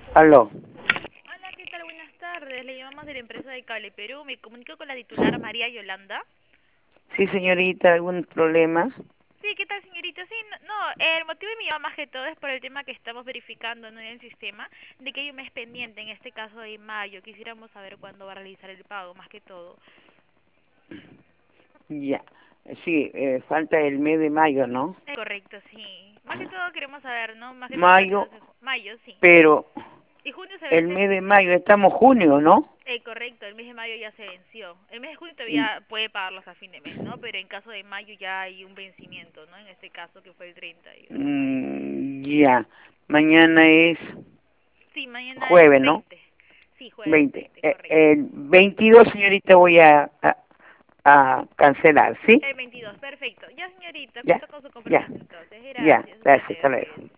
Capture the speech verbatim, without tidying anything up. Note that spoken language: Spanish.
Aló. Hola, ¿qué tal? Buenas tardes. Le llamamos de la empresa de Cable Perú. Me comunico con la titular María Yolanda. Sí, señorita, ¿algún problema? Sí, ¿qué tal, señorita? Sí, no, no, el motivo de mi llamada más que todo es por el tema que estamos verificando, ¿no?, en el sistema, de que hay un mes pendiente, en este caso de mayo. Quisiéramos saber cuándo va a realizar el pago, más que todo. Ya. Sí, eh, falta el mes de mayo, ¿no? Eh, correcto, sí. Más que todo queremos saber, ¿no? Más que todo para que Mayo, no se... ju- Mayo, sí. pero Y junio se el vence en mes de junio. mayo, estamos junio, ¿no? Eh, correcto, el mes de mayo ya se venció. El mes de junio Mm, todavía puede pagarlos a fin de mes, ¿no? Pero en caso de mayo ya hay un vencimiento, ¿no? En este caso que fue el treinta y uno de mayo. mm, ya. Mañana es Sí, mañana es jueves, ¿no? veinte. Sí, jueves Veinte. veinte, Eh, correcto. el veintidós, señorita, voy a, a, a cancelar, ¿sí? El veintidós, perfecto. Ya, señorita, Ya, cuento con su ya, compromiso entonces. ya. Gracias, hasta Gracias, hasta luego, luego. cuídese.